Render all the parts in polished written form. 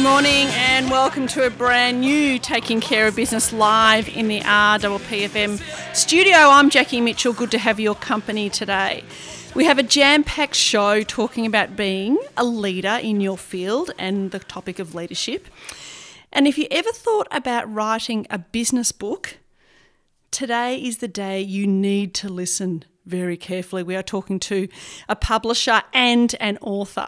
morning and welcome to a brand new Taking Care of Business live in the RPPFM studio. I'm Jackie Mitchell. Good to have your company today. We have a jam-packed show talking about being a leader in your field and the topic of leadership. And if you ever thought about writing a business book, today is the day you need to listen very carefully. We are talking to a publisher and an author.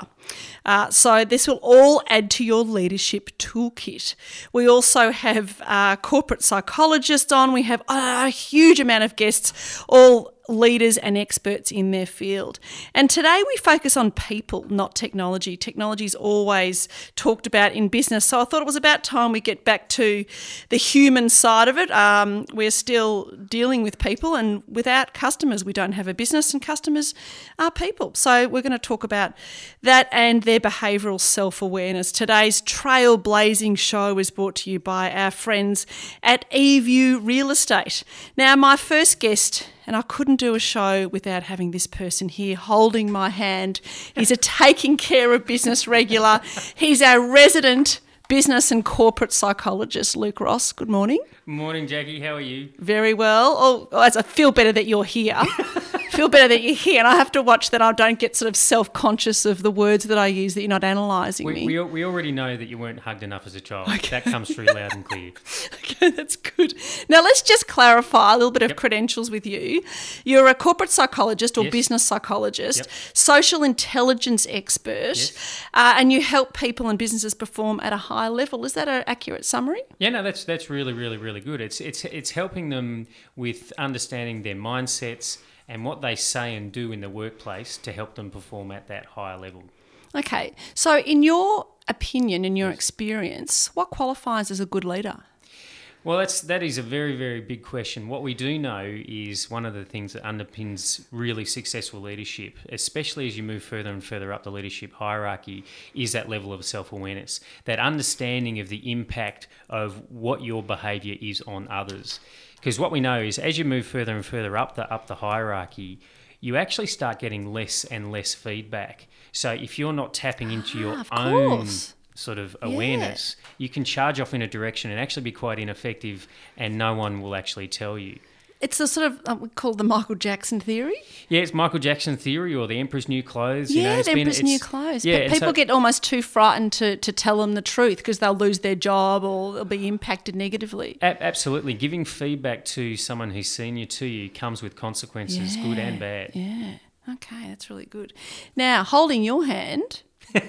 So this will all add to your leadership toolkit. We also have a corporate psychologist on. We have a huge amount of guests, all leaders and experts in their field. And today we focus on people, not technology. Technology is always talked about in business. So I thought it was about time we get back to the human side of it. We're still dealing with people, and without customers, we don't have a business, and customers are people. So we're going to talk about that and their behavioural self-awareness. Today's trailblazing show is brought to you by our friends at eView Real Estate. Now, my first guest, and I couldn't do a show without having this person here holding my hand. He's a Taking Care of Business regular. He's our resident business and corporate psychologist, Luke Ross. Good morning. Morning, Jackie. How are you? Very well. I feel better that you're here. And I have to watch that I don't get sort of self-conscious of the words that I use, that you're not analysing me. We already know that you weren't hugged enough as a child. Okay. That comes through loud and clear. Okay, that's good. Now, let's just clarify a little bit of credentials with you. You're a corporate psychologist or business psychologist, social intelligence expert, and you help people and businesses perform at a high level. Is that an accurate summary? Yeah, no, that's really, really, really good. It's helping them with understanding their mindsets and what they say and do in the workplace to help them perform at that higher level. Okay, so in your opinion, in your experience, what qualifies as a good leader? Well, that is a very, very big question. What we do know is one of the things that underpins really successful leadership, especially as you move further and further up the leadership hierarchy, is that level of self-awareness, that understanding of the impact of what your behaviour is on others. Because what we know is as you move further and further up the hierarchy, you actually start getting less and less feedback. So if you're not tapping into your own sort of awareness, you can charge off in a direction and actually be quite ineffective, and no one will actually tell you. It's a sort of, we call the Michael Jackson theory. Yeah, it's Michael Jackson theory, or the Emperor's New Clothes. Yeah, the Emperor's New Clothes. Yeah, people get almost too frightened to tell them the truth because they'll lose their job or they'll be impacted negatively. Absolutely. Giving feedback to someone who's senior to you comes with consequences, good and bad. Yeah, okay, that's really good. Now, holding your hand,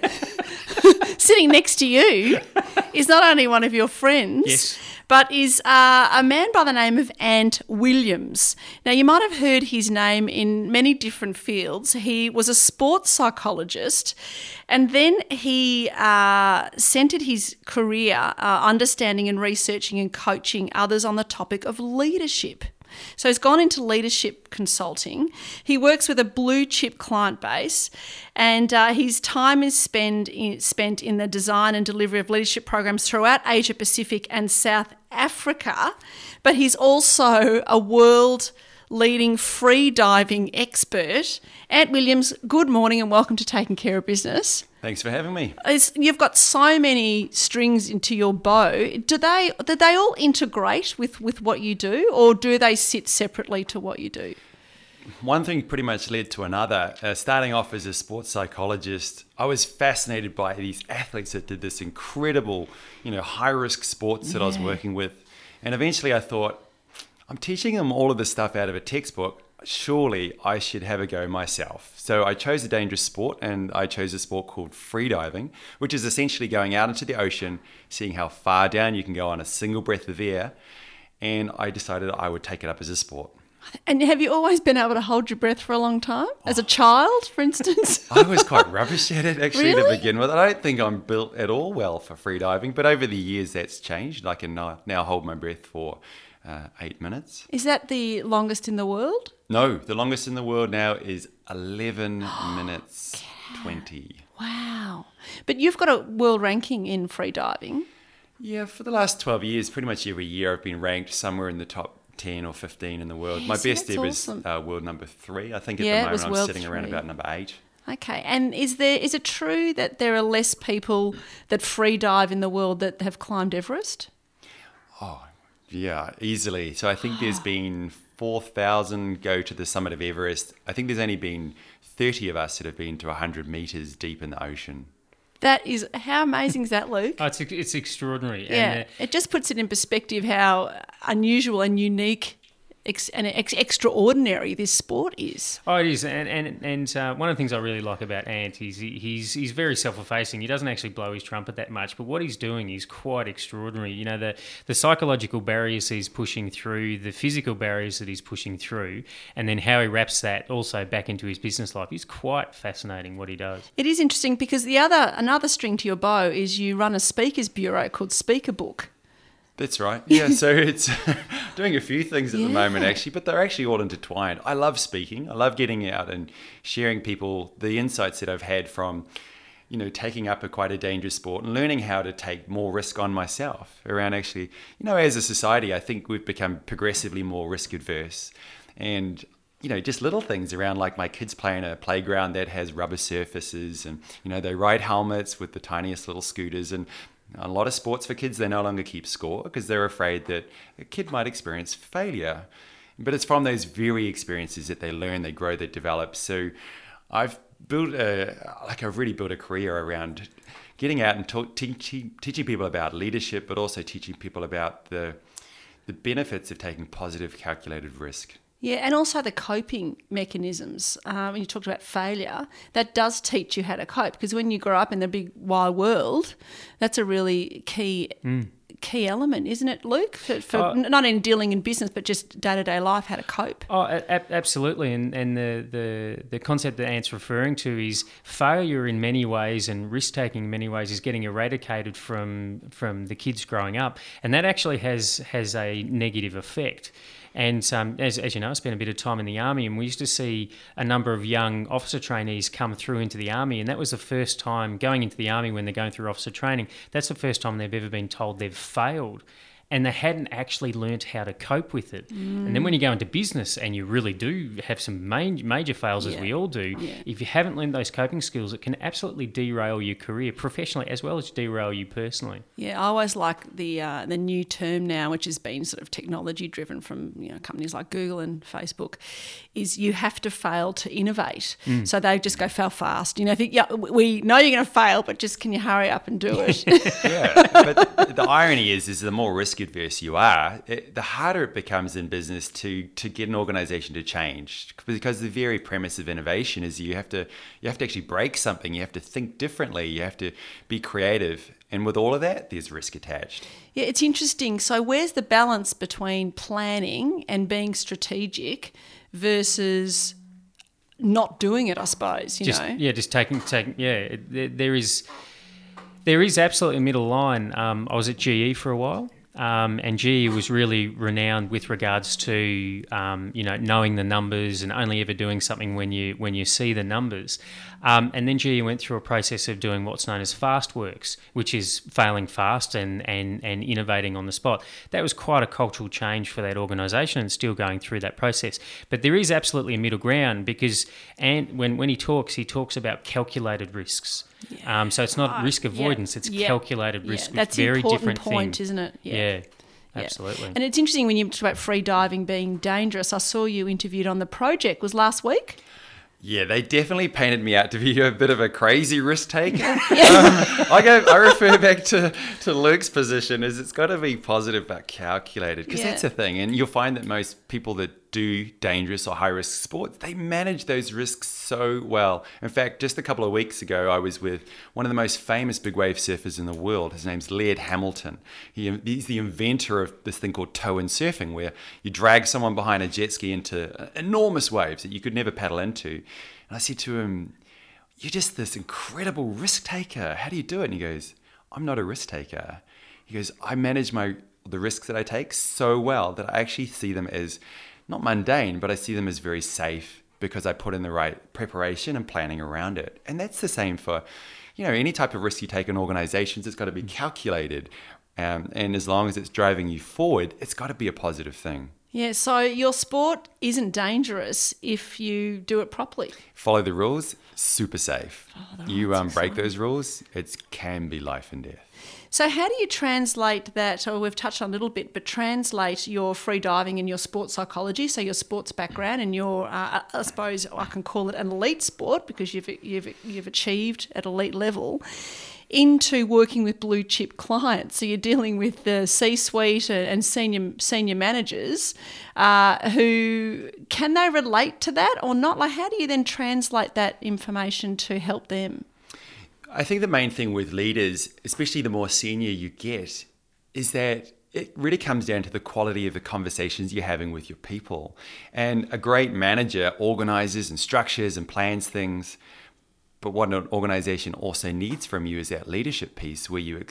sitting next to you, is not only one of your friends, but is a man by the name of Ant Williams. Now, you might have heard his name in many different fields. He was a sports psychologist, and then he centred his career understanding and researching and coaching others on the topic of leadership. So he's gone into leadership consulting. He works with a blue chip client base, and his time is spent in the design and delivery of leadership programs throughout Asia Pacific and South Africa. But he's also a world leading free diving expert. Ant Williams, good morning and welcome to Taking Care of Business. Thanks for having me. You've got so many strings into your bow. Do they all integrate with what you do, or do they sit separately to what you do? One thing pretty much led to another. Starting off as a sports psychologist, I was fascinated by these athletes that did this incredible, high-risk sports that I was working with. And eventually I thought, I'm teaching them all of this stuff out of a textbook. Surely I should have a go myself. So I chose a dangerous sport, and I chose a sport called freediving, which is essentially going out into the ocean, seeing how far down you can go on a single breath of air. And I decided I would take it up as a sport. And have you always been able to hold your breath for a long time? As a child, for instance? I was quite rubbish at it, actually, Really? to begin with. I don't think I'm built at all well for freediving, but over the years that's changed. I can now hold my breath for 8 minutes. Is that the longest in the world? No, the longest in the world now is 11 minutes 20. Wow. But you've got a world ranking in free diving. Yeah, for the last 12 years, pretty much every year I've been ranked somewhere in the top 10 or 15 in the world. Yes, My best that's ever awesome. is world number 3. I think at Yeah, it the was moment I'm world sitting around 3. about number 8. Okay, and is it true that there are less people that free dive in the world that have climbed Everest? Oh, yeah, easily. So I think there's been 4,000 go to the summit of Everest. I think there's only been 30 of us that have been to 100 meters deep in the ocean. That is, how amazing is that, Luke? Oh, it's extraordinary. Yeah, And, it just puts it in perspective how unusual and unique and extraordinary this sport is. Oh, it is, and one of the things I really like about Ant is he's very self-effacing. He doesn't actually blow his trumpet that much, but what he's doing is quite extraordinary. You know, the psychological barriers he's pushing through, the physical barriers that he's pushing through, and then how he wraps that also back into his business life is quite fascinating what he does. It is interesting because another string to your bow is you run a speakers bureau called Speaker Book. That's right. Yeah, so it's doing a few things at the moment, actually, but they're actually all intertwined. I love speaking. I love getting out and sharing people the insights that I've had from, taking up quite a dangerous sport and learning how to take more risk on myself around actually, as a society, I think we've become progressively more risk adverse. And just little things around, like my kids play in a playground that has rubber surfaces and, they ride helmets with the tiniest little scooters. And a lot of sports for kids, they no longer keep score because they're afraid that a kid might experience failure. But it's from those very experiences that they learn, they grow, they develop. So I've really built a career around getting out and teaching people about leadership, but also teaching people about the benefits of taking positive, calculated risk. Yeah, and also the coping mechanisms. When you talked about failure, that does teach you how to cope, because when you grow up in the big wide world, that's a really key element, isn't it, Luke? For not in dealing in business, but just day-to-day life, how to cope. Oh, absolutely. And the concept that Ant's referring to is failure in many ways and risk-taking in many ways is getting eradicated from the kids growing up. And that actually has a negative effect. And as you know, I spent a bit of time in the Army, and we used to see a number of young officer trainees come through into the Army, and that was the first time going into the Army when they're going through officer training. That's the first time they've ever been told they've failed, and they hadn't actually learnt how to cope with it. And then when you go into business and you really do have some major fails, as we all do, if you haven't learned those coping skills, it can absolutely derail your career professionally as well as derail you personally. Yeah, I always like the new term now, which has been sort of technology driven from companies like Google and Facebook, is you have to fail to innovate. So they just go fail fast. Think, we know you're going to fail, but just can you hurry up and do it? Yeah, but the irony is the more risk adverse you are, the harder it becomes in business to get an organization to change, because the very premise of innovation is you have to actually break something, you have to think differently, you have to be creative, and with all of that there's risk attached. Yeah, it's interesting. So where's the balance between planning and being strategic versus not doing it, I suppose, just taking there is absolutely a middle line. I was at GE for a while. And GE was really renowned with regards to knowing the numbers and only ever doing something when you see the numbers. And then GE went through a process of doing what's known as fast works, which is failing fast and innovating on the spot. That was quite a cultural change for that organisation, and still going through that process. But there is absolutely a middle ground, because when he talks about calculated risks. Yeah. So it's not risk avoidance, it's calculated risk. That's very an important different point, thing. isn't it? Yeah, absolutely. And it's interesting when you talk about free diving being dangerous. I saw you interviewed on The Project, was last week? Yeah, they definitely painted me out to be a bit of a crazy risk taker. I refer back to Luke's position, is it's got to be positive but calculated, because that's the thing. And you'll find that most people that do dangerous or high-risk sports, they manage those risks so well. In fact, just a couple of weeks ago, I was with one of the most famous big wave surfers in the world. His name's Laird Hamilton. He's the inventor of this thing called tow-in surfing, where you drag someone behind a jet ski into enormous waves that you could never paddle into. And I said to him, "You're just this incredible risk taker. How do you do it?" And he goes, "I'm not a risk taker." He goes, "I manage the risks that I take so well that I actually see them as not mundane, but I see them as very safe, because I put in the right preparation and planning around it." And that's the same for, any type of risk you take in organizations. It's got to be calculated. And as long as it's driving you forward, it's got to be a positive thing. Yeah, so your sport isn't dangerous if you do it properly. Follow the rules, super safe. You rules are break those rules, it can be life and death. So how do you translate that, or we've touched on a little bit, but translate your free diving and your sports psychology, so your sports background and your, I suppose I can call it an elite sport because you've achieved at elite level, into working with blue chip clients. So you're dealing with the C-suite and senior managers who, can they relate to that or not? Like, how do you then translate that information to help them? I think the main thing with leaders, especially the more senior you get, is that it really comes down to the quality of the conversations you're having with your people. And a great manager organizes and structures and plans things. But what an organization also needs from you is that leadership piece where you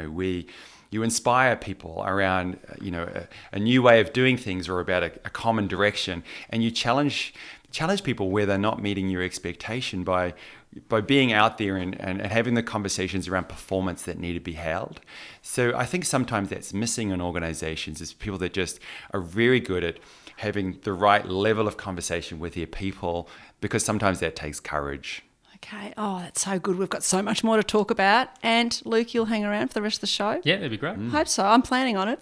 inspire people around a new way of doing things or about a common direction, and you challenge people where they're not meeting your expectation by being out there and having the conversations around performance that need to be held. So I think sometimes that's missing in organizations is people that just are very good at having the right level of conversation with their people, because sometimes that takes courage. Okay. Oh, that's so good. We've got so much more to talk about. And Luke, you'll hang around for the rest of the show? Yeah, that'd be great. Hope so. I'm planning on it.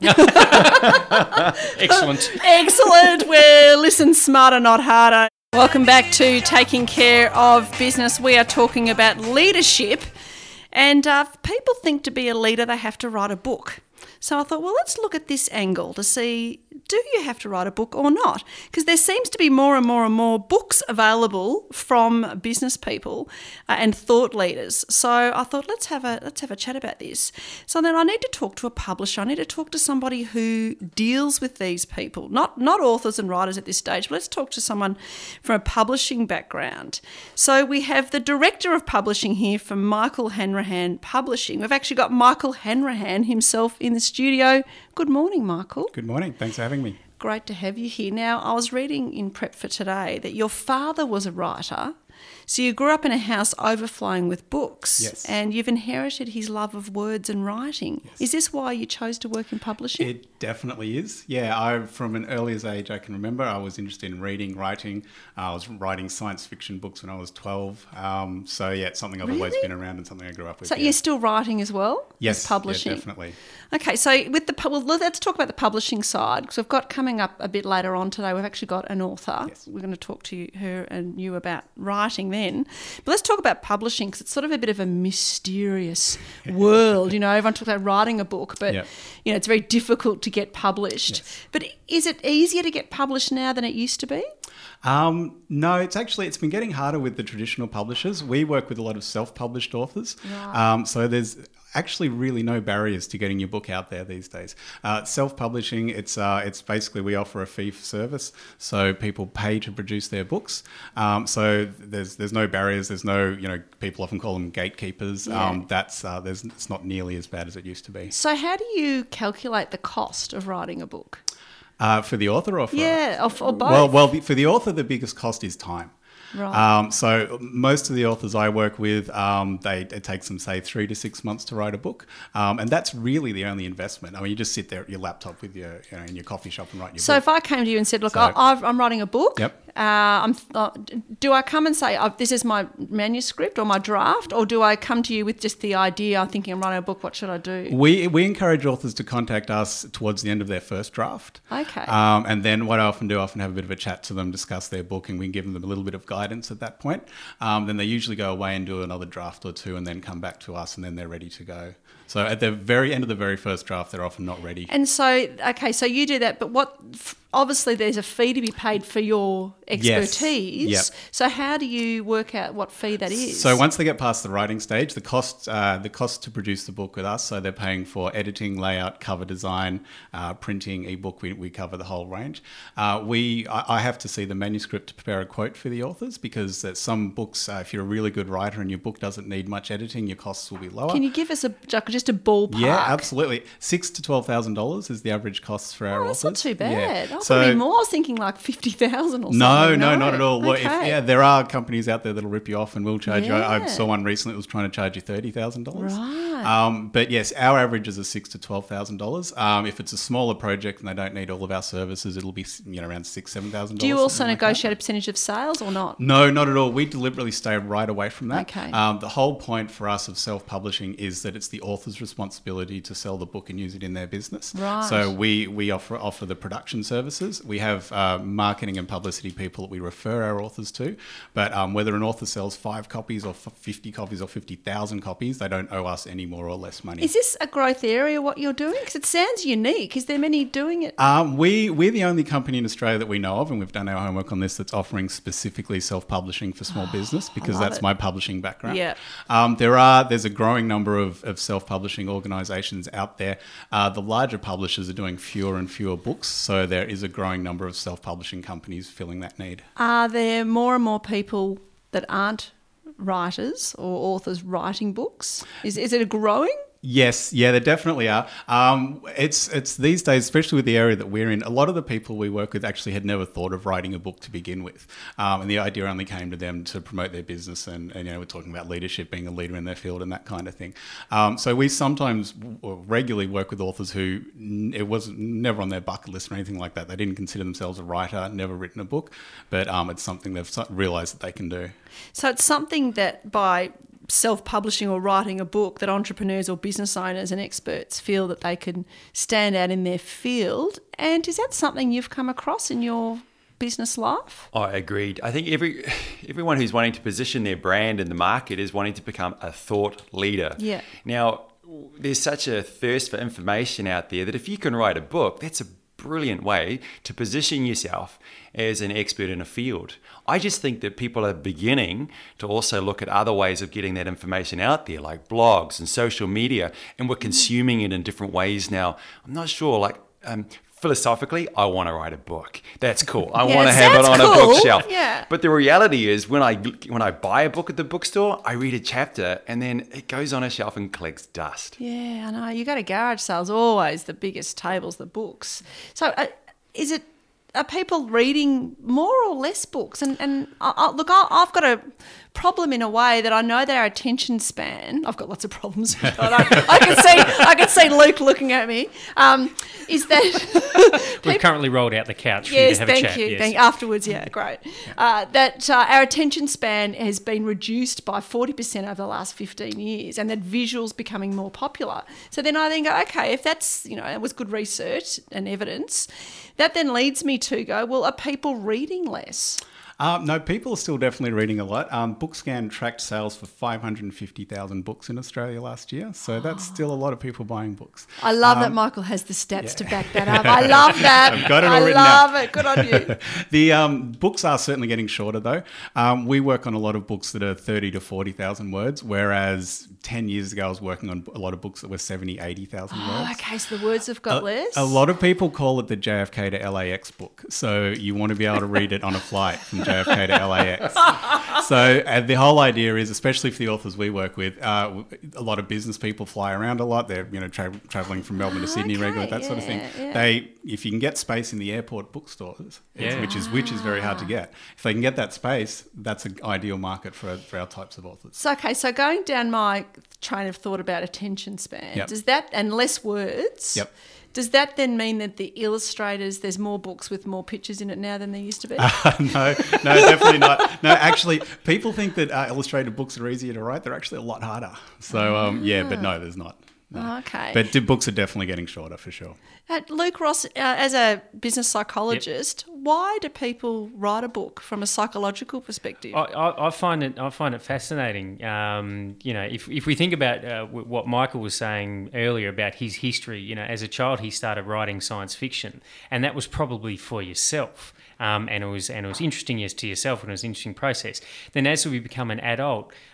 Excellent. Excellent. We're listen smarter, not harder. Welcome back to Taking Care of Business. We are talking about leadership. And people think to be a leader, they have to write a book. So I thought, well, let's look at this angle to see, do you have to write a book or not? Because there seems to be more and more and more books available from business people and thought leaders. So I thought, let's have a chat about this. So then I need to talk to a publisher. I need to talk to somebody who deals with these people, not authors and writers at this stage, but let's talk to someone from a publishing background. So we have the Director of Publishing here from Michael Hanrahan Publishing. We've actually got Michael Hanrahan himself in the studio. Good morning, Michael. Good morning. Thanks for having me. Great to have you here. Now, I was reading in prep for today that your father was a writer. So you grew up in a house overflowing with books. Yes. And you've inherited his love of words and writing. Yes. Is this why you chose to work in publishing? It definitely is. Yeah, from an earliest age I can remember, I was interested in reading, writing. I was writing science fiction books when I was 12. So yeah, it's something I've always been around and something I grew up with. So you're still writing as well? Yes, publishing. Yeah, definitely. Okay, so let's talk about the publishing side, because we've got coming up a bit later on today, we've actually got an author. Yes. We're going to talk to her and you about writing then. But let's talk about publishing, because it's sort of a bit of a mysterious world. Everyone talks about writing a book, but it's very difficult to get published. Yes. But is it easier to get published now than it used to be? No, it's been getting harder with the traditional publishers. We work with a lot of self-published authors. Right. So there's actually really no barriers to getting your book out there these days. Self-publishing, it's basically we offer a fee for service, so people pay to produce their books. So there's no barriers. There's no people often call them gatekeepers. Yeah. It's not nearly as bad as it used to be. So how do you calculate the cost of writing a book? For the author or for or both? Well, for the author, the biggest cost is time. Right. So most of the authors I work with, it takes them, say, 3 to 6 months to write a book. And that's really the only investment. I mean, you just sit there at your laptop with in your coffee shop and write your book. So if I came to you and said, look, I'm writing a book. Yep. Do I come and say, this is my manuscript or my draft, or do I come to you with just the idea, I'm thinking I'm writing a book, what should I do? We encourage authors to contact us towards the end of their first draft. Okay. And then what I often have a bit of a chat to them, discuss their book, and we give them a little bit of guidance at that point. Then they usually go away and do another draft or two and then come back to us, and then they're ready to go. So at the very end of the very first draft, they're often not ready. And so, so you do that, but obviously there's a fee to be paid for your expertise. Yes. Yep. So how do you work out what fee that is? So once they get past the writing stage, the cost to produce the book with us, so they're paying for editing, layout, cover design, printing, ebook, we cover the whole range. I have to see the manuscript to prepare a quote for the authors, because there's some books, if you're a really good writer and your book doesn't need much editing, your costs will be lower. Can you give us just a ballpark. Yeah, absolutely. $6,000 to $12,000 is the average cost for our authors. That's not too bad. Yeah. I thought it'd be more. I was thinking like 50,000 or something. No, not at all. Look, Okay. there are companies out there that'll rip you off and will charge you. I Yeah. saw one recently that was trying to charge you $30,000. Right. But yes, our average is $6,000 to $12,000. If it's a smaller project and they don't need all of our services, it'll be around $6,000, $7,000. Do you also something like that. negotiate a percentage of sales or not? No, not at all. We deliberately stay right away from that. Okay. The whole point for us of self-publishing is that it's the author's responsibility to sell the book and use it in their business. Right. So we offer the production services. We have marketing and publicity people that we refer our authors to. But whether an author sells 5 copies or 50 copies or 50,000 copies, they don't owe us any more or less money. Is this a growth area, what you're doing? Because it sounds unique. Is there many doing it? We're the only company in Australia that we know of, and we've done our homework on this, that's offering specifically self-publishing for small business, because love that's it. my publishing background. Yeah. There's a growing number of self-publishing organisations out there. The larger publishers are doing fewer and fewer books, so there is a growing number of self-publishing companies filling that need. Are there more and more people that aren't writers or authors writing books? Is it a growing? Yes, yeah, there definitely are. It's these days, especially with the area that we're in, a lot of the people we work with actually had never thought of writing a book to begin with, and the idea only came to them to promote their business, and we're talking about leadership, being a leader in their field, and that kind of thing. So we sometimes regularly work with authors who it was never on their bucket list or anything like that. They didn't consider themselves a writer, never written a book, but it's something they've realised that they can do. So it's something that by self-publishing or writing a book that entrepreneurs or business owners and experts feel that they can stand out in their field. And is that something you've come across in your business life? I agreed. I think everyone who's wanting to position their brand in the market is wanting to become a thought leader. Yeah. Now, there's such a thirst for information out there that if you can write a book, that's a brilliant way to position yourself as an expert in a field. I just think that people are beginning to also look at other ways of getting that information out there, like blogs and social media, and we're consuming it in different ways now. I'm not sure, philosophically, I want to write a book. That's cool. I want to have it on a bookshelf. Yeah. But the reality is when I buy a book at the bookstore, I read a chapter and then it goes on a shelf and collects dust. Yeah, I know. You go to garage sales, always the biggest tables, the books. So are people reading more or less books? And I've got a problem in a way that I know that our attention span, I've got lots of problems. I can see Luke looking at me. Is that We've currently rolled out the couch for you yes, to have a thank chat. you. Yes. Thank you. Afterwards, yeah, great. That our attention span has been reduced by 40% over the last 15 years, and that visuals becoming more popular. So then I think, okay, if that's it was good research and evidence, that then leads me to go, well, are people reading less? No, people are still definitely reading a lot. BookScan tracked sales for 550,000 books in Australia last year, so that's still a lot of people buying books. I love that Michael has the stats to back that up. I love that. I've got it all written I love out. it. Good on you. The books are certainly getting shorter, though. We work on a lot of books that are 30 to 40,000 words, whereas 10 years ago I was working on a lot of books that were 70, 80,000 words. Oh, okay, so the words have got less. A lot of people call it the JFK to LAX book. So you want to be able to read it on a flight from JFK to LAX. So the whole idea is, especially for the authors we work with, a lot of business people fly around a lot. They're traveling from Melbourne to Sydney regularly, that sort of thing. Yeah. If you can get space in the airport bookstores, which is very hard to get. If they can get that space, that's an ideal market for our types of authors. So going down my train of thought about attention span, Yep. does that, and less words, Yep. does that then mean that the illustrators, there's more books with more pictures in it now than there used to be? No, definitely not. No, actually, people think that illustrated books are easier to write. They're actually a lot harder. So, but no, there's not. No. Okay. But books are definitely getting shorter for sure. Luke Ross, as a business psychologist, why do people write a book from a psychological perspective? I find it fascinating. If we think about what Michael was saying earlier about his history, as a child he started writing science fiction, and that was probably for yourself. And it was interesting, yes, to yourself, and it was an interesting process. Then as we become an adult,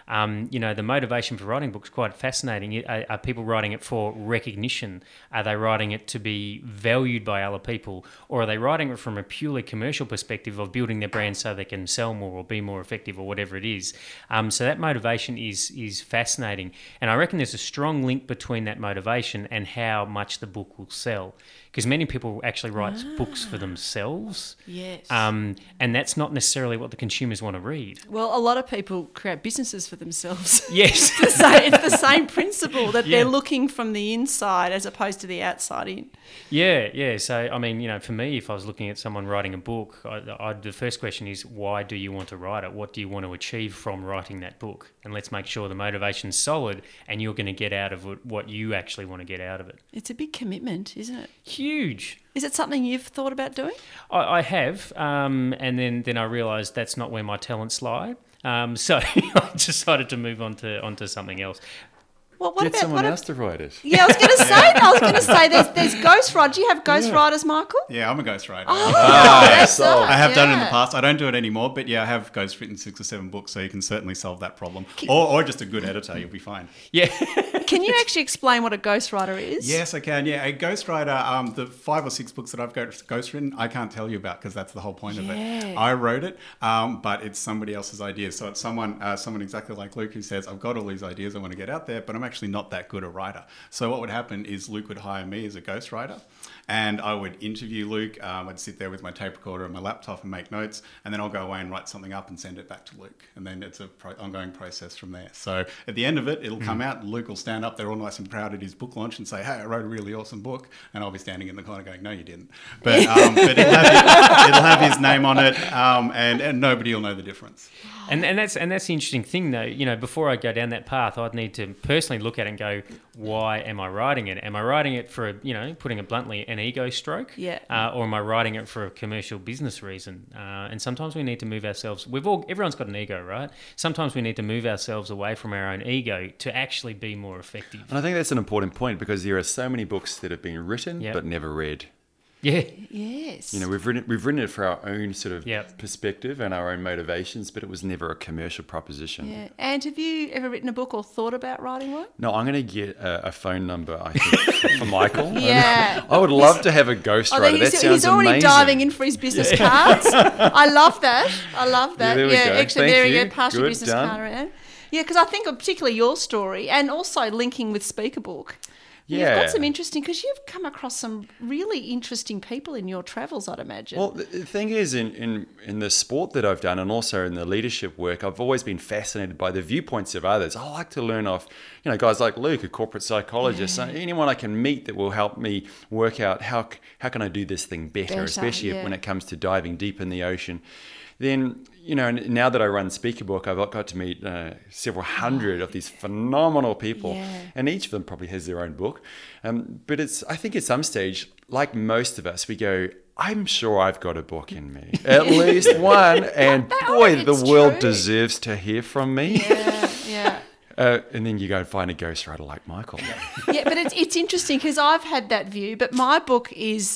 The motivation for writing books is quite fascinating. Are people writing it for recognition? Are they writing it to be valued by other people? Or are they writing it from a purely commercial perspective of building their brand so they can sell more or be more effective or whatever it is? So that motivation is fascinating. And I reckon there's a strong link between that motivation and how much the book will sell. Because many people actually write books for themselves. Yes. And that's not necessarily what the consumers want to read. Well, a lot of people create businesses for themselves. Yes. It's the same principle that they're looking from the inside as opposed to the outside in. Yeah. So, I mean, for me, if I was looking at someone writing a book, the first question is, why do you want to write it? What do you want to achieve from writing that book? And let's make sure the motivation's solid and you're going to get out of it what you actually want to get out of it. It's a big commitment, isn't it? Huge. Is it something you've thought about doing? I have, and then I realised that's not where my talents lie. So I decided to move on to something else. Well, what Get about someone else to write it. Yeah, I was going to say there's ghostwriters. Do you have ghostwriters, Michael? Yeah, I'm a ghostwriter. That's sold. I have done it in the past. I don't do it anymore, but yeah, I have ghostwritten 6 or 7 books, so you can certainly solve that problem. Or just a good editor, you'll be fine. Yeah. Can you actually explain what a ghostwriter is? Yes, I can. Yeah, a ghostwriter, the 5 or 6 books that I've ghostwritten, I can't tell you about because that's the whole point of it. I wrote it, but it's somebody else's idea. So it's someone exactly like Luke who says, I've got all these ideas I want to get out there, but I'm actually not that good a writer. So what would happen is Luke would hire me as a ghostwriter, and I would interview Luke. I'd sit there with my tape recorder and my laptop and make notes, and then I'll go away and write something up and send it back to Luke. And then it's an ongoing process from there. So at the end of it, it'll come out and Luke will stand up there all nice and proud at his book launch and say, hey, I wrote a really awesome book. And I'll be standing in the corner going, no, you didn't. But, it'll have his name on it, and nobody will know the difference. And that's the interesting thing, though. Before I go down that path, I'd need to personally look at it and go, why am I writing it? Am I writing it for, putting it bluntly, an ego stroke? Yeah. Or am I writing it for a commercial business reason? And sometimes we need to move ourselves. Everyone's got an ego, right? Sometimes we need to move ourselves away from our own ego to actually be more effective. And I think that's an important point because there are so many books that have been written but never read. Yeah. Yes. We've written it for our own sort of perspective and our own motivations, but it was never a commercial proposition. Yeah. And have you ever written a book or thought about writing one? No, I'm going to get a phone number, I think, for Michael. Yeah. I would love to have a ghostwriter. That sounds he's already amazing. diving in for his business cards. I love that. Yeah, there we go. Actually, Thank there you. you go. Pass your Good, business done. card around. Yeah, because I think particularly your story and also linking with Speakerbook. You've got some interesting, because you've come across some really interesting people in your travels, I'd imagine. Well, the thing is, in the sport that I've done and also in the leadership work, I've always been fascinated by the viewpoints of others. I like to learn off, guys like Luke, a corporate psychologist, so anyone I can meet that will help me work out how can I do this thing better, especially when it comes to diving deep in the ocean. Then, now that I run Speakerbook, I've got to meet several hundred of these phenomenal people, and each of them probably has their own book. But I think at some stage, like most of us, we go, I'm sure I've got a book in me, at least one, and boy, the world deserves to hear from me. Yeah. And then you go and find a ghostwriter like Michael. Yeah, but it's interesting because I've had that view, but my book is,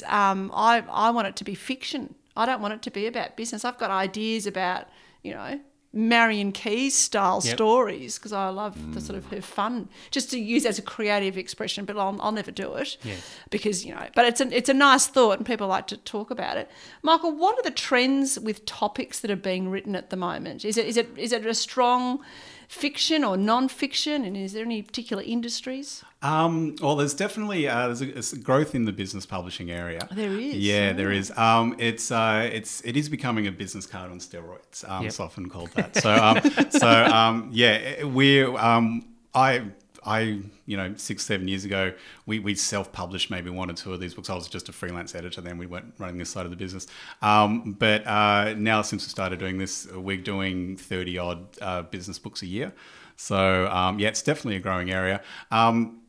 I want it to be fiction. I don't want it to be about business. I've got ideas about, Marion Keyes style stories because I love the sort of her fun, just to use as a creative expression, but I'll never do it because, but it's a nice thought and people like to talk about it. Michael, what are the trends with topics that are being written at the moment? Is it a strong fiction or non-fiction, and is there any particular industries? Well, there's definitely there's a growth in the business publishing area. There is. Yeah, there is. It is becoming a business card on steroids. It's often called that. I 6-7 years ago, we self-published maybe 1 or 2 of these books. I was just a freelance editor then. We weren't running this side of the business. But now since we started doing this, we're doing 30-odd business books a year. So, it's definitely a growing area.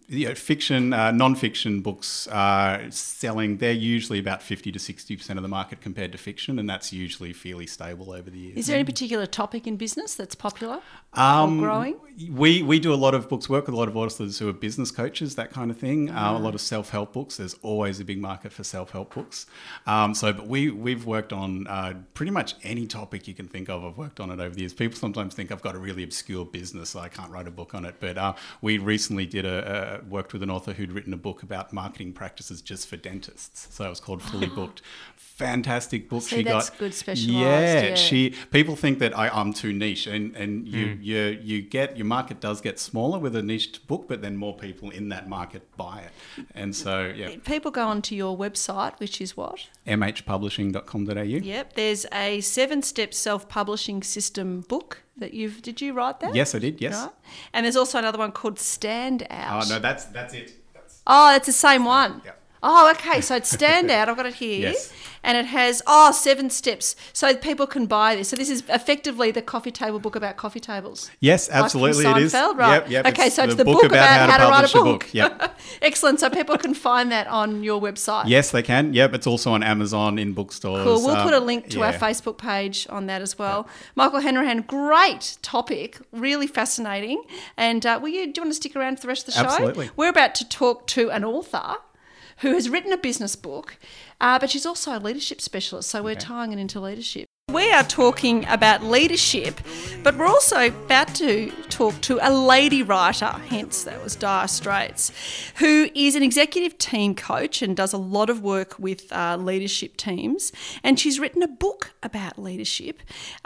fiction, non-fiction books are selling. They're usually about 50 to 60% of the market compared to fiction, and that's usually fairly stable over the years. Is there any particular topic in business that's popular or growing? We do a lot of books, work with a lot of authors who are business coaches, that kind of thing. A lot of self-help books. There's always a big market for self-help books. But we've worked on pretty much any topic you can think of. I've worked on it over the years. People sometimes think I've got a really obscure business, so I can't write a book on it. But we recently did worked with an author who'd written a book about marketing practices just for dentists. So it was called Fully Booked. Fantastic book. See, that's good, specialised. People think that I'm too niche, and you get your market does get smaller with a niche book, but then more people in that market buy it, and so People go onto your website, which is what? mhpublishing.com.au. Yep, there's a 7-step self-publishing system book that did you write that? Yes, I did. Yes, right. And there's also another one called Stand Out. Oh no, that's it. It's the same one. Yeah. Oh, okay. So it's Stand Out. I've got it here. Yes. And it has 7 steps, so people can buy this. So this is effectively the coffee table book about coffee tables. Yes, absolutely, it is. Right. Yep. Okay, so it's the book about how to write a book. Yep. Excellent. So people can find that on your website. Yes, they can. Yep, it's also on Amazon, in bookstores. Cool. We'll put a link to our Facebook page on that as well. Yep. Michael Hanrahan, great topic, really fascinating. And do you want to stick around for the rest of the show? Absolutely. We're about to talk to an author who has written a business book, but she's also a leadership specialist, so we're tying it into leadership. We are talking about leadership, but we're also about to talk to a lady writer, hence that was Dire Straits, who is an executive team coach and does a lot of work with leadership teams. And she's written a book about leadership.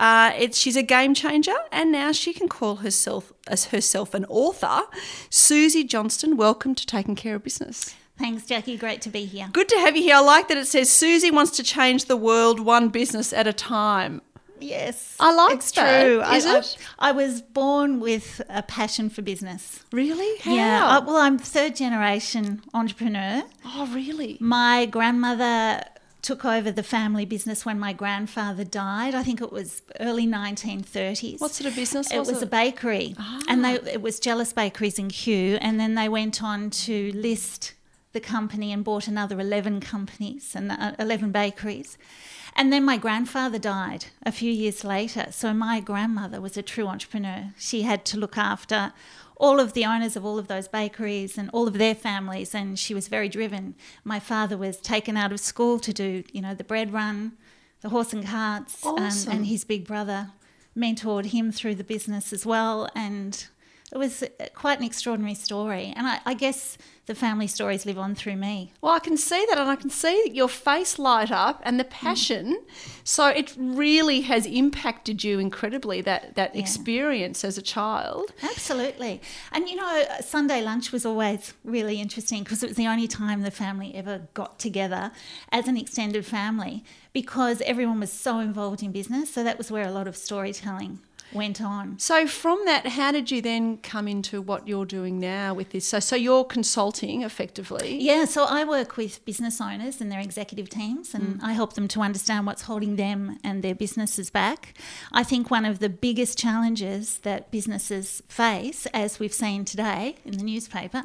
She's a game changer, and now she can call herself an author. Susie Johnston, welcome to Taking Care of Business. Thanks, Jackie. Great to be here. Good to have you here. I like that it says Susie wants to change the world one business at a time. Yes. I like it's that. True. Is it? I was born with a passion for business. Really? How? Yeah. I'm 3rd generation entrepreneur. Oh, really? My grandmother took over the family business when my grandfather died. I think it was early 1930s. What sort of business was it? It was a bakery. And it was Jealous Bakeries in Kew. And then they went on to list the company and bought another 11 companies and 11 bakeries. And then my grandfather died a few years later. So my grandmother was a true entrepreneur. She had to look after all of the owners of all of those bakeries and all of their families, and she was very driven. My father was taken out of school to do, the bread run, the horse and carts, awesome. And his big brother mentored him through the business as well. And it was quite an extraordinary story. And I guess the family stories live on through me. Well, I can see that, and I can see your face light up and the passion. So it really has impacted you incredibly, that experience as a child. Absolutely. And, Sunday lunch was always really interesting because it was the only time the family ever got together as an extended family because everyone was so involved in business. So that was where a lot of storytelling went on. So from that, how did you then come into what you're doing now with this? So you're consulting effectively? Yeah, so I work with business owners and their executive teams, and I help them to understand what's holding them and their businesses back. I think one of the biggest challenges that businesses face, as we've seen today in the newspaper,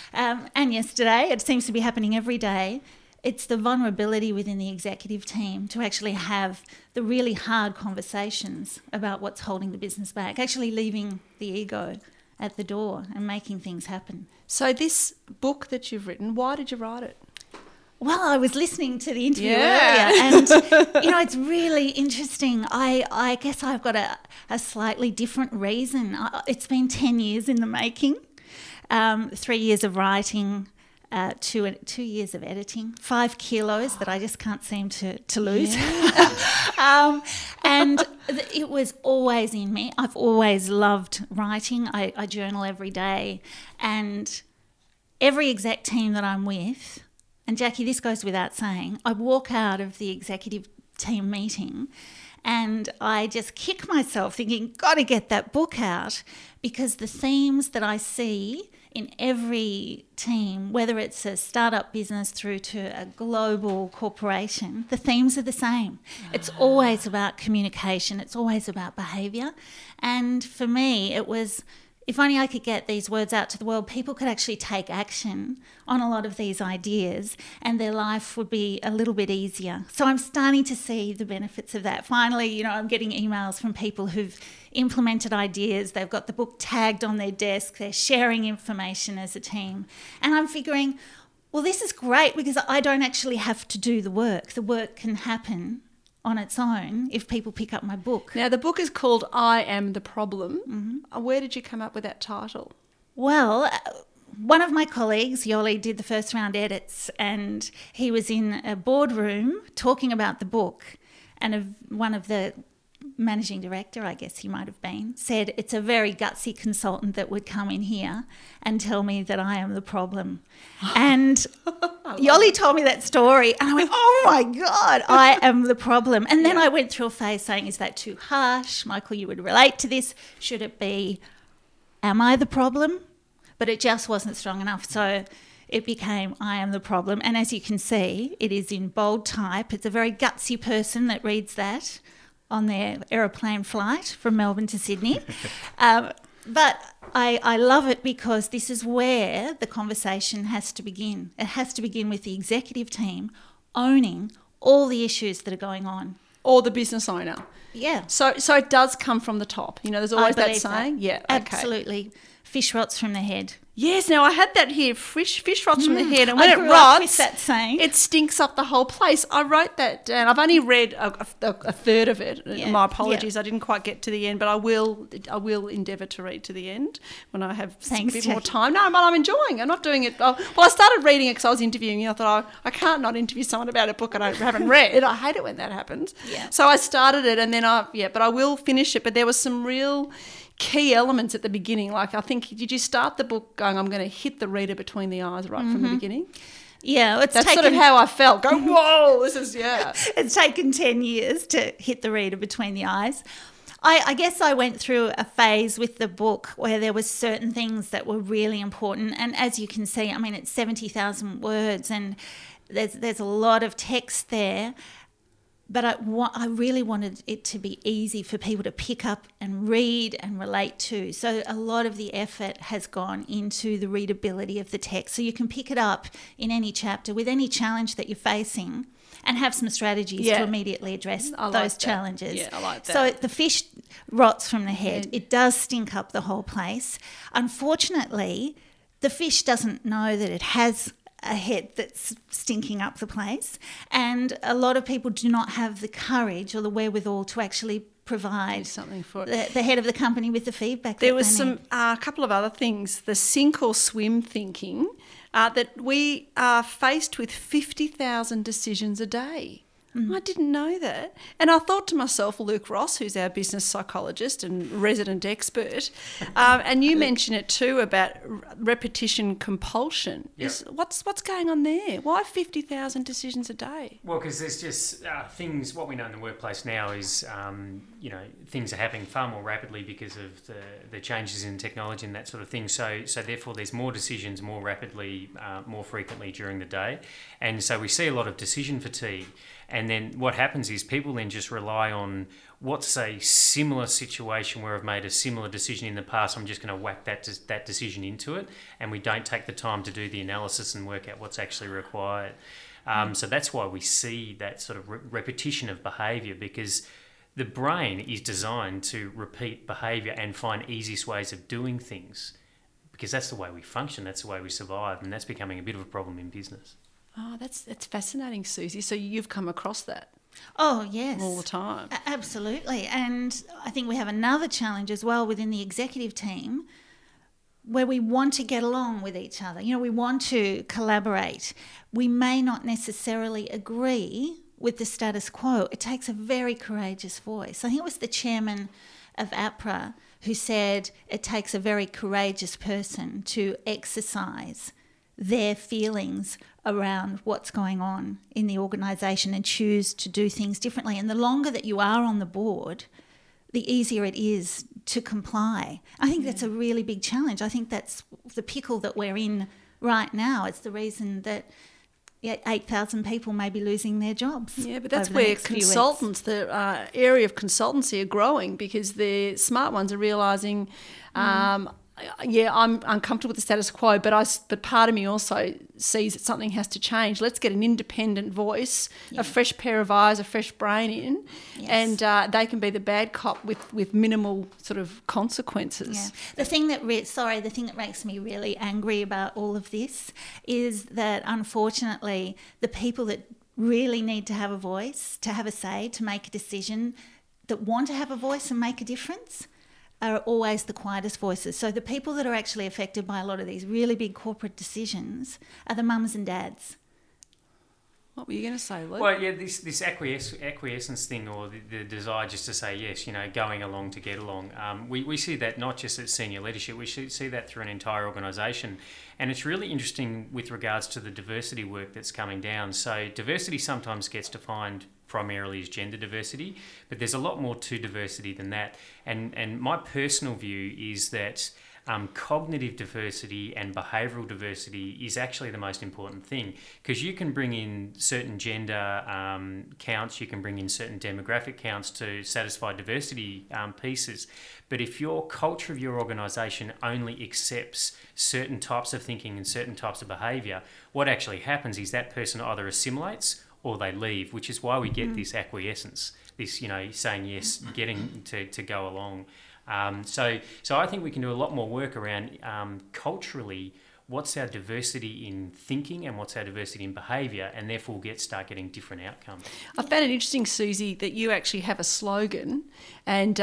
and yesterday, it seems to be happening every day, it's the vulnerability within the executive team to actually have the really hard conversations about what's holding the business back, actually leaving the ego at the door and making things happen. So this book that you've written, why did you write it? Well, I was listening to the interview earlier and, it's really interesting. I guess I've got a slightly different reason. It's been 10 years in the making, 3 years of writing, 2 years of editing, 5 kilos that I just can't seem to lose. Yeah. And it was always in me. I've always loved writing. I journal every day. And every exec team that I'm with, and Jackie, this goes without saying, I walk out of the executive team meeting and I just kick myself thinking, got to get that book out, because the themes that I see in every team, whether it's a startup business through to a global corporation, the themes are the same. It's always about communication. It's always about behaviour. And for me, it was if only I could get these words out to the world, people could actually take action on a lot of these ideas and their life would be a little bit easier. So I'm starting to see the benefits of that. Finally, I'm getting emails from people who've implemented ideas. They've got the book tagged on their desk. They're sharing information as a team. And I'm figuring, well, this is great because I don't actually have to do the work. The work can happen on its own if people pick up my book. Now, the book is called I Am the Problem. Mm-hmm. Where did you come up with that title? Well, one of my colleagues, Yoli, did the first round edits and he was in a boardroom talking about the book, and one of the managing director, I guess he might have been, said it's a very gutsy consultant that would come in here and tell me that I am the problem. And Yoli told me that story and I went, oh my God, I am the problem. And then I went through a phase saying, is that too harsh? Michael, you would relate to this. Should it be, am I the problem? But it just wasn't strong enough. So it became I Am the Problem. And as you can see, it is in bold type. It's a very gutsy person that reads that on their aeroplane flight from Melbourne to Sydney. But I love it because this is where the conversation has to begin. It has to begin with the executive team owning all the issues that are going on. Or the business owner. Yeah. So it does come from the top. There's always that saying. Yeah, okay. Absolutely. Fish rots from the head. Yes, now I had that here, fish rots from the head, and when I it grew up with rots, that saying. it stinks up the whole place. I wrote that down. I've only read a third of it. Yeah, My apologies, yeah. I didn't quite get to the end, but I will endeavour to read to the end when I have Thanks, a bit more Jackie. time. No, but I'm enjoying it. I'm not doing it. Well, I started reading it because I was interviewing you. I thought, I can't not interview someone about a book I haven't read. I hate it when that happens. Yeah. So I started it, and then but I will finish it. But there was some real key elements at the beginning. Like, I think, did you start the book going, I'm going to hit the reader between the eyes right from the beginning? Yeah, That's sort of how I felt. Go, whoa, this is, It's taken 10 years to hit the reader between the eyes. I guess I went through a phase with the book where there was certain things that were really important. And as you can see, I mean, it's 70,000 words and there's a lot of text there. But I really wanted it to be easy for people to pick up and read and relate to. So a lot of the effort has gone into the readability of the text. So you can pick it up in any chapter with any challenge that you're facing and have some strategies to immediately address those challenges. Yeah, I like that. So the fish rots from the head. It does stink up the whole place. Unfortunately, the fish doesn't know that it has a head that's stinking up the place, and a lot of people do not have the courage or the wherewithal to actually provide something for it. the head of the company with the feedback. There was a couple of other things, the sink or swim thinking, that we are faced with 50,000 decisions a day. I didn't know that. And I thought to myself, Luke Ross, who's our business psychologist and resident expert, and you mentioned it too about repetition compulsion. Yep. What's going on there? Why 50,000 decisions a day? Well, because there's just things, what we know in the workplace now is, things are happening far more rapidly because of the changes in technology and that sort of thing. So therefore there's more decisions more rapidly, more frequently during the day. And so we see a lot of decision fatigue. And then what happens is people then just rely on what's a similar situation where I've made a similar decision in the past. I'm just going to whack that decision into it, and we don't take the time to do the analysis and work out what's actually required. So that's why we see that sort of repetition of behaviour, because the brain is designed to repeat behaviour and find easiest ways of doing things, because that's the way we function, that's the way we survive, and that's becoming a bit of a problem in business. Oh, that's fascinating, Susie. So you've come across that Oh, yes. all the time. Absolutely. And I think we have another challenge as well within the executive team where we want to get along with each other. We want to collaborate. We may not necessarily agree with the status quo. It takes a very courageous voice. I think it was the chairman of APRA who said it takes a very courageous person to exercise their feelings around what's going on in the organisation and choose to do things differently. And the longer that you are on the board, the easier it is to comply. I think that's a really big challenge. I think that's the pickle that we're in right now. It's the reason that 8,000 people may be losing their jobs. Yeah, but that's where consultants, the area of consultancy are growing, because the smart ones are realising I'm uncomfortable with the status quo, but part of me also sees that something has to change. Let's get an independent voice, a fresh pair of eyes, a fresh brain in, and they can be the bad cop with minimal sort of consequences. Yeah. The thing that makes me really angry about all of this is that, unfortunately, the people that really need to have a voice, to have a say, to make a decision, that want to have a voice and make a difference, are always the quietest voices. So the people that are actually affected by a lot of these really big corporate decisions are the mums and dads. What were you going to say, Luke? Well, yeah, this acquiescence thing, or the desire just to say yes, going along to get along. We see that not just at senior leadership, we see that through an entire organisation. And it's really interesting with regards to the diversity work that's coming down. So diversity sometimes gets defined primarily as gender diversity, but there's a lot more to diversity than that. And my personal view is that cognitive diversity and behavioural diversity is actually the most important thing, because you can bring in certain gender counts, you can bring in certain demographic counts to satisfy diversity pieces. But if your culture of your organisation only accepts certain types of thinking and certain types of behaviour, what actually happens is that person either assimilates or they leave, which is why we get this acquiescence, this, saying yes, getting to go along. So I think we can do a lot more work around culturally, what's our diversity in thinking and what's our diversity in behaviour, and therefore start getting different outcomes. I found it interesting, Susie, that you actually have a slogan, and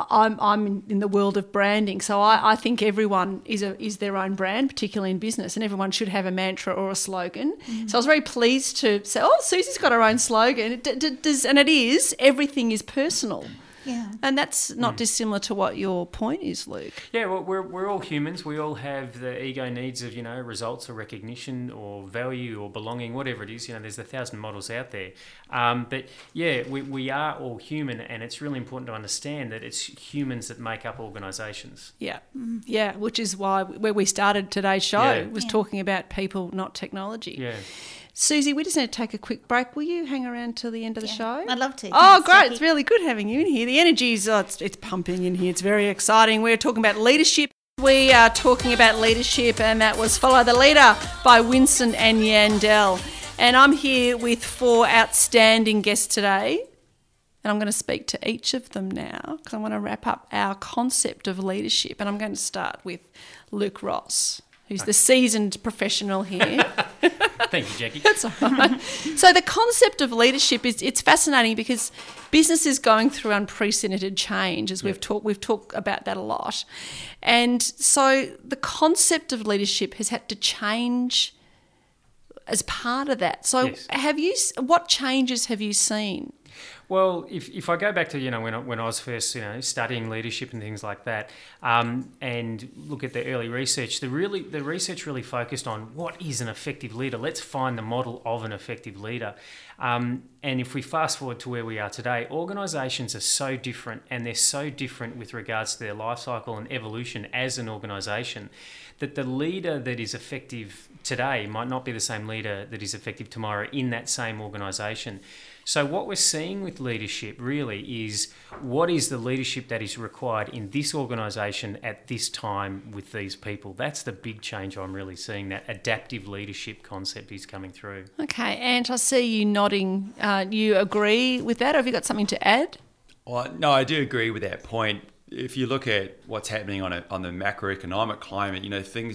I'm in the world of branding, so I think everyone is their own brand, particularly in business, and everyone should have a mantra or a slogan. So I was very pleased to say, Susie's got her own slogan, and it is, everything is personal. Yeah. And that's not dissimilar to what your point is, Luke. Yeah, well, we're all humans. We all have the ego needs of, results or recognition or value or belonging, whatever it is. There's 1,000 models out there. But yeah, we are all human, and it's really important to understand that it's humans that make up organisations. Yeah. Yeah, which is why where we started today's show was talking about people, not technology. Yeah. Susie, we just need to take a quick break. Will you hang around till the end of the show? I'd love to. Oh, Thanks, great. Jackie. It's really good having you in here. The energy is it's pumping in here. It's very exciting. We're talking about leadership. We are talking about leadership, and that was Follow the Leader by Winston and Yandel. And I'm here with 4 outstanding guests today. And I'm going to speak to each of them now because I want to wrap up our concept of leadership. And I'm going to start with Luke Ross, who's the seasoned professional here. Thank you, Jackie. That's all right. So the concept of leadership it's fascinating because business is going through unprecedented change, as we've talked about that a lot. And so the concept of leadership has had to change as part of that. So what changes have you seen? Well, if I go back to when I was first studying leadership and things like that, and look at the early research, the research really focused on what is an effective leader. Let's find the model of an effective leader. And if we fast forward to where we are today, organisations are so different, and they're so different with regards to their life cycle and evolution as an organisation, that the leader that is effective today might not be the same leader that is effective tomorrow in that same organisation. So what we're seeing with leadership really is what is the leadership that is required in this organisation at this time with these people. That's the big change I'm really seeing. That adaptive leadership concept is coming through. Okay, Ant, I see you nodding. You agree with that, or have you got something to add? Well, no, I do agree with that point. If you look at what's happening on the macroeconomic climate,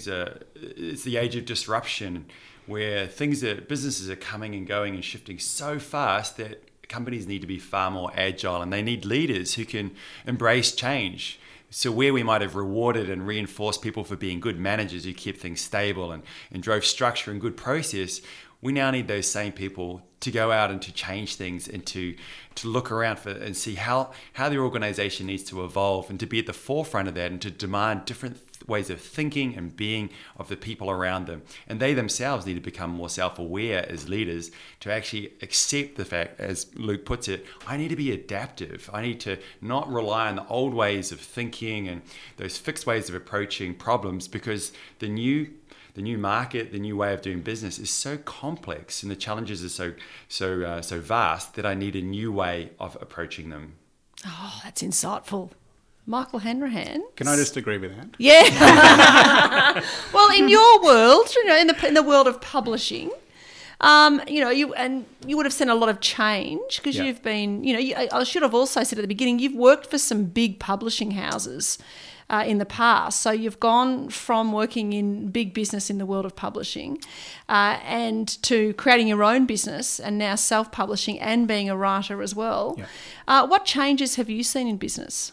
it's the age of disruption, where businesses are coming and going and shifting so fast that companies need to be far more agile, and they need leaders who can embrace change. So where we might have rewarded and reinforced people for being good managers who kept things stable and drove structure and good process, we now need those same people to go out and to change things and to look around and see how their organization needs to evolve, and to be at the forefront of that, and to demand different ways of thinking and being of the people around them. And they themselves need to become more self-aware as leaders to actually accept the fact, as Luke puts it, I need to be adaptive. I need to not rely on the old ways of thinking and those fixed ways of approaching problems, because the new market, the new way of doing business is so complex, and the challenges are so vast that I need a new way of approaching them. Oh, that's insightful. Michael Hanrahan. Can I just agree with that? Yeah. Well, in your world, in the world of publishing, you would have seen a lot of change because you've been, I should have also said at the beginning, you've worked for some big publishing houses in the past. So you've gone from working in big business in the world of publishing and to creating your own business and now self-publishing and being a writer as well. Yeah. What changes have you seen in business?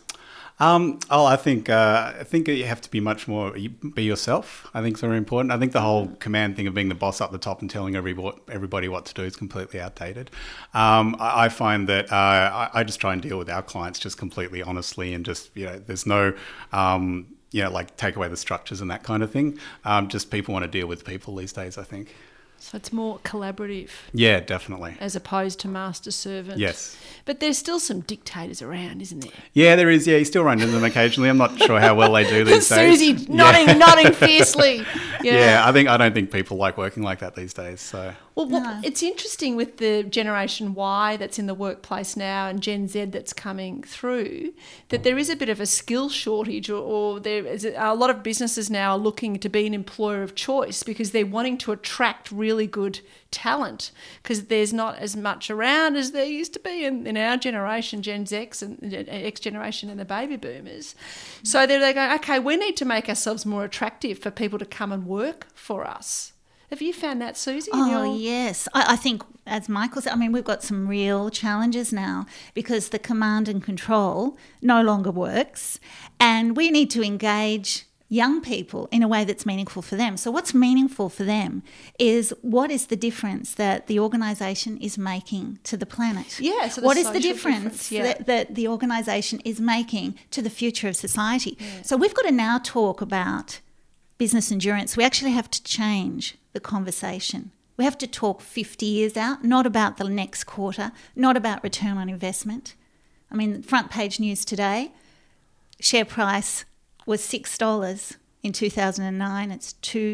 I think you have to be much more be yourself. I think it's very important. I think the whole command thing of being the boss up the top and telling everybody what to do is completely outdated. I find that I just try and deal with our clients just completely honestly and just there's no like take away the structures and that kind of thing. Just people want to deal with people these days, I think. So it's more collaborative. Yeah, definitely. As opposed to master-servant. Yes. But there's still some dictators around, isn't there? Yeah, there is. Yeah, you still run into them occasionally. I'm not sure how well they do these days. Susie nodding fiercely. Yeah, I don't think people like working like that these days. So. Well, it's interesting with the Generation Y that's in the workplace now and Gen Z that's coming through that there is a bit of a skill shortage or there is a lot of businesses now are looking to be an employer of choice because they're wanting to attract really good talent because there's not as much around as there used to be in our generation, Gen X and X generation and the baby boomers. So they go, okay, we need to make ourselves more attractive for people to come and work for us. Have you found that, Susie? Yes. I think, as Michael said, we've got some real challenges now because the command and control no longer works and we need to engage young people in a way that's meaningful for them. So what's meaningful for them is what is the difference that the organisation is making to the planet? Yeah. So what is the difference that the organisation is making to the future of society? Yeah. So we've got to now talk about business endurance. We actually have to change the conversation. We have to talk 50 years out, not about the next quarter, not about return on investment. Front page news today, share price was $6 in 2009. It's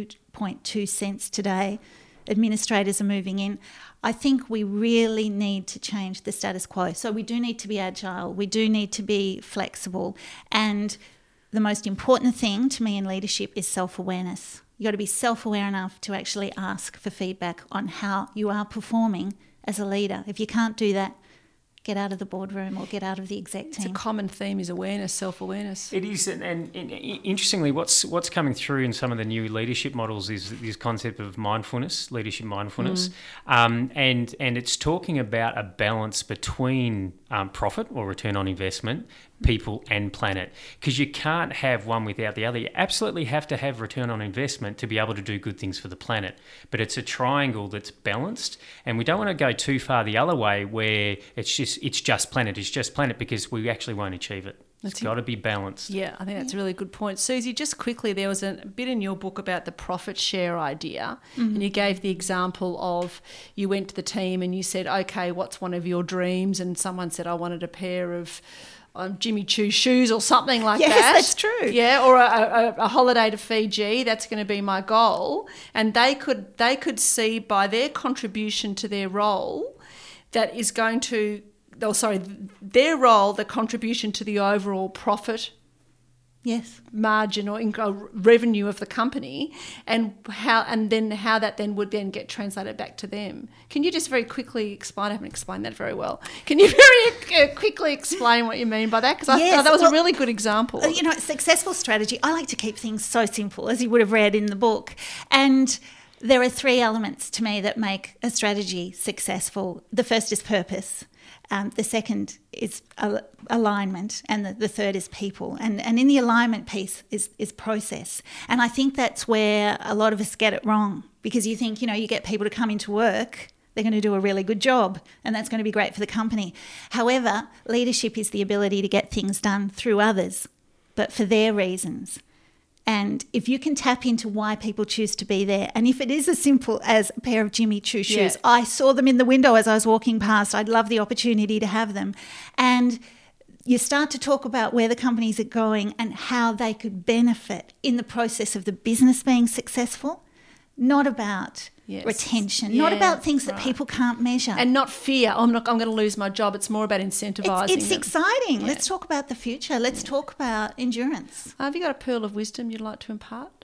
2.2 cents today. Administrators are moving in. I think we really need to change the status quo. So we do need to be agile. We do need to be flexible. And the most important thing to me in leadership is self-awareness. You've got to be self-aware enough to actually ask for feedback on how you are performing as a leader. If you can't do that, get out of the boardroom or get out of the exec team. It's a common theme is awareness, self-awareness. It is, and interestingly, what's coming through in some of the new leadership models is this concept of mindfulness, leadership mindfulness, and it's talking about a balance between profit or return on investment, people and planet, because you can't have one without the other. You absolutely have to have return on investment to be able to do good things for the planet, but it's a triangle that's balanced, and we don't want to go too far the other way where it's just planet because we actually won't achieve it. It's got to be balanced. Yeah, I think that's a really good point. Susie, just quickly, there was a bit in your book about the profit share idea, and you gave the example of you went to the team and you said, okay, what's one of your dreams? And someone said, I wanted a pair of Jimmy Choo shoes or something like that. Yes, that's true. Yeah, or a holiday to Fiji, that's going to be my goal. And they could see by their contribution to their role that is going to... their role, the contribution to the overall profit margin or revenue of the company, and how that would get translated back to them. Can you just very quickly explain? I haven't explained that very well. Can you very quickly explain what you mean by that? Because I thought that was a really good example. Successful strategy. I like to keep things so simple, as you would have read in the book, and there are 3 elements to me that make a strategy successful. The first is purpose. The second is alignment, and the third is people. And in the alignment piece is process. And I think that's where a lot of us get it wrong, because you think, you get people to come into work, they're going to do a really good job, and that's going to be great for the company. However, leadership is the ability to get things done through others, but for their reasons. And if you can tap into why people choose to be there, and if it is as simple as a pair of Jimmy Choo shoes, I saw them in the window as I was walking past. I'd love the opportunity to have them. And you start to talk about where the companies are going and how they could benefit in the process of the business being successful, not about Yes. retention, Yeah, not about things that right. people can't measure. And not fear. I'm going to lose my job. It's more about incentivising. it's them. exciting. Yeah. Let's talk about the future. Let's talk about endurance. Have you got a pearl of wisdom you'd like to impart?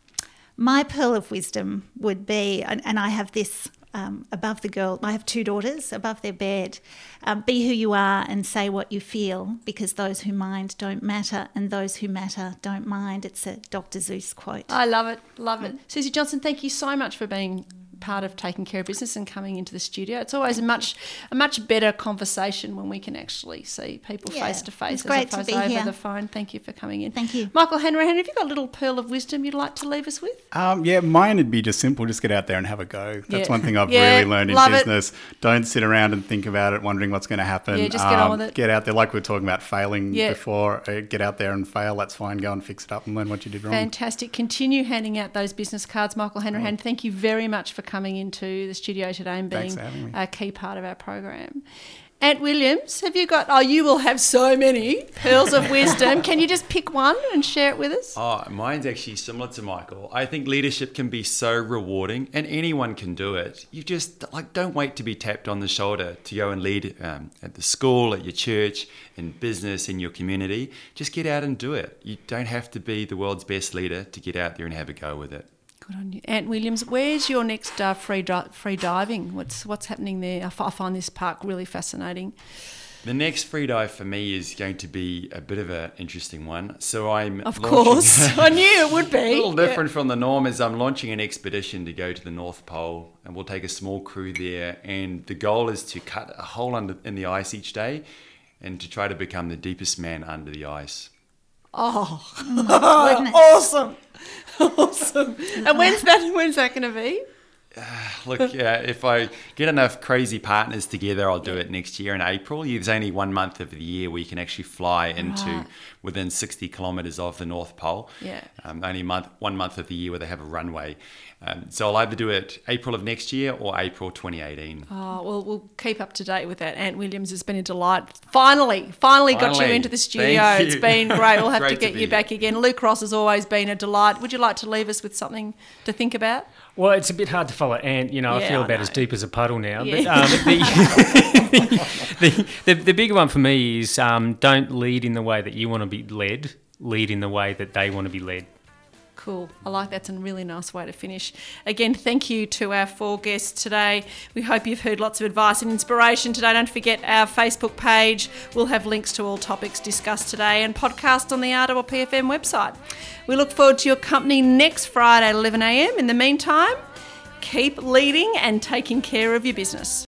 My pearl of wisdom would be, and I have this above the girl, I have 2 daughters above their bed. Be who you are and say what you feel, because those who mind don't matter and those who matter don't mind. It's a Dr. Seuss quote. I love it. Love it. Susie Johnson, thank you so much for being part of Taking Care of Business and coming into the studio. It's always a much better conversation when we can actually see people Yeah, face to face it's great as to opposed be over here. the phone. Thank you for coming in. Thank you. Michael Hanrahan, have you got a little pearl of wisdom you'd like to leave us with? Yeah, mine would be just simple. Just get out there and have a go. That's Yeah. one thing I've Yeah, really learned in love it. business. Don't sit around and think about it, wondering what's going to happen. Yeah, just get on with it. Get out there, like we were talking about failing Yeah. before. Get out there and fail. That's fine. Go and fix it up and learn what you did wrong. Fantastic. Continue handing out those business cards. Michael Hanrahan, thank you very much for coming into the studio today and Thanks being for having me. a key part of our program. Ant Williams, have you got... Oh, you will have so many pearls of wisdom. Can you just pick one and share it with us? Oh, mine's actually similar to Michael. I think leadership can be so rewarding, and anyone can do it. You just don't wait to be tapped on the shoulder to go and lead at the school, at your church, in business, in your community. Just get out and do it. You don't have to be the world's best leader to get out there and have a go with it. Good on you. Ant Williams, where's your next free diving? What's happening there? I find this park really fascinating. The next free dive for me is going to be a bit of an interesting one. So I'm Of launching- course. I knew it would be. A little different from the norm is I'm launching an expedition to go to the North Pole, and we'll take a small crew there. And the goal is to cut a hole in the ice each day and to try to become the deepest man under the ice. Oh, Goodness. awesome. Awesome. And when's that going to be? Look, if I get enough crazy partners together, I'll do it next year in April. There's only 1 month of the year where you can actually fly into within 60 kilometres of the North Pole. Yeah. Only 1 month of the year where they have a runway. So I'll either do it April of next year or April 2018. Oh, well, we'll keep up to date with that. Ant Williams, has been a delight. Finally got you Finally. into the studio. Thank you. It's been great. We'll have to Great to get be you back again. Luke Ross has always been a delight. Would you like to leave us with something to think about? Well, it's a bit hard to follow Ant. I Yeah, feel I about as know. deep as a puddle now. Yeah. But the bigger one for me is don't lead in the way that you want to be led. Lead in the way that they want to be led. Cool. I like that's a really nice way to finish. Again, thank you to our 4 guests today. We hope you've heard lots of advice and inspiration today. Don't forget our Facebook page. We'll have links to all topics discussed today and podcast on the RPPFM website. We look forward to your company next Friday at 11 a.m. In the meantime, keep leading and taking care of your business.